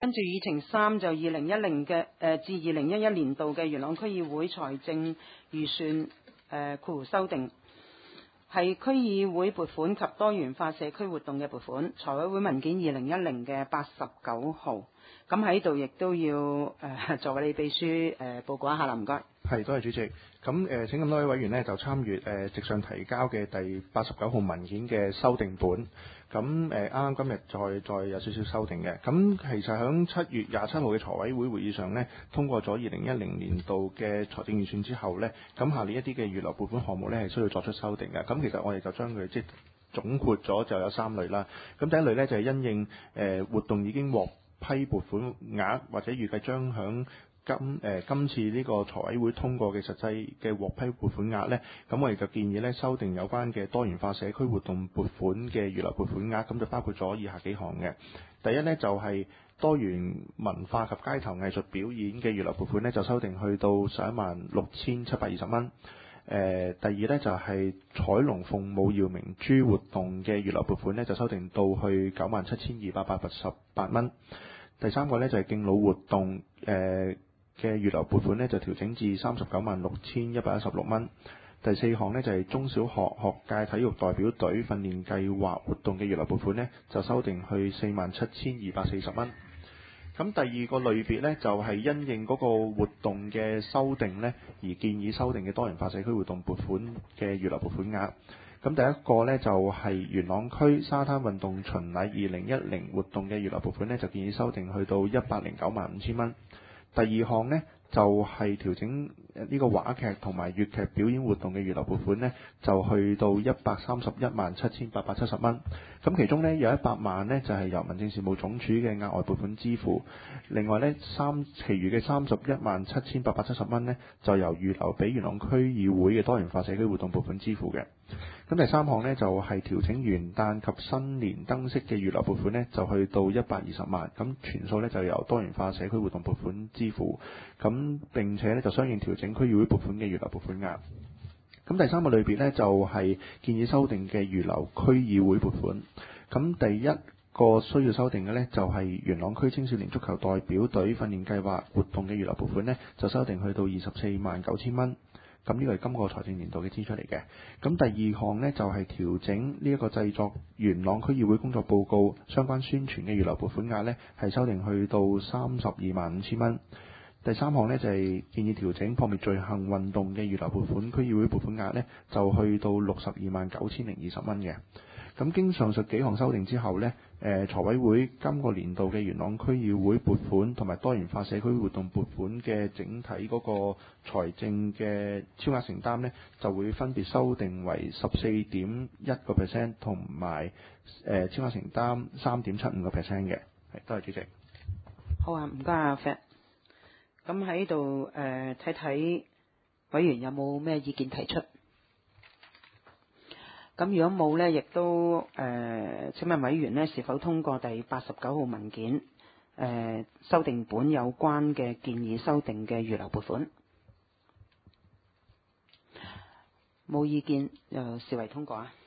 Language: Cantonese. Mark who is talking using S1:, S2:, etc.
S1: 跟住議程3就2010嘅至2011年度嘅元朗區議會財政預算括弧修訂，係區議會撥款及多元化社區活動嘅撥款，財委會文件2010嘅89號。咁喺度亦都要作為你秘書報告一下啦，唔該。
S2: 係，多謝主席。咁請咁多位委員呢就參與直上提交嘅第89號文件嘅修訂本。咁啱今日再有少少修訂嘅。咁其實喺7月27號嘅財委會會議上呢，通過咗2010年度嘅財政預算之後呢，咁下列一啲嘅預留撥款項目呢係需要作出修訂嘅。咁其實我哋就將佢總括咗就有3類啦。咁第一類呢，就係因應活動已經獲批撥款額或者預計將響今次呢個財委會通過嘅實際嘅獲批撥款額呢，咁我哋就建議呢修訂有關嘅多元化社區活動撥款嘅預留撥款額，咁就包括咗以下幾項嘅。第一呢，就係多元文化及街頭藝術表演嘅預留撥款呢，就修訂去到16,720蚊。第二呢，就係彩龍鳳舞耀明珠活動嘅預留撥款呢，就修訂到去97,288蚊。第三個呢，就係敬老活動嘅預留撥款呢，就調整至39,6,116蚊。第四項呢，就係中小學學界體育代表隊訓練計劃活動嘅預留撥款呢，就修訂去47,240蚊。咁第二個類別呢，就係因應嗰個活動嘅修訂呢，而建議修訂嘅多元化社區活動撥款嘅預留撥款額。咁第一個呢，就係元朗區沙灘運動巡禮2010活動嘅預留撥款呢，就建議修訂去到1095000蚊。第二項呢，就係調整呢個話劇同埋粵劇表演活動嘅預留撥款呢，就去到1317870蚊。咁其中呢，有100萬呢，就係由民政事務總署嘅額外撥款支付，另外呢，其餘嘅317870蚊呢，就由預留俾元朗區議會嘅多元化社區活動撥款支付嘅。咁第三項呢，就係調整元旦及新年燈飾嘅預留撥款呢，就去到120萬，咁全數呢，就由多元化社區活動撥款支付，咁並且呢，就相應調整區議會撥款嘅預留撥款額。咁第三個類別呢，就係建議修訂嘅預留區議會撥款。咁第一個需要修訂嘅呢，就係元朗區青少年足球代表隊訓練計劃活動嘅預留撥款呢，就修訂去到249000蚊。咁呢個係今個財政年度嘅支出嚟嘅。咁第二項呢，就係調整呢一個製作元朗區議會工作報告相關宣傳嘅預留撥款額呢，係修訂去到325000蚊。第三項呢，就係建議調整撲滅罪行運動嘅預留撥款區議會撥款額呢，就去到629020蚊嘅。咁經上述幾項修訂之後呢，財委會今個年度嘅元朗區議會撥款同埋多元化社區活動撥款嘅整體嗰個財政嘅超額承擔呢，就會分別修訂為14.1% 同埋超額承擔3.75% 嘅。係，多謝主席。
S1: 好啊，唔該阿 Fat。咁喺度睇睇委員有冇咩意見提出。咁如果冇呢，亦都請問委員呢是否通過第89號文件修訂本有關嘅建議修訂嘅預留撥款？冇意見，視為通過啊。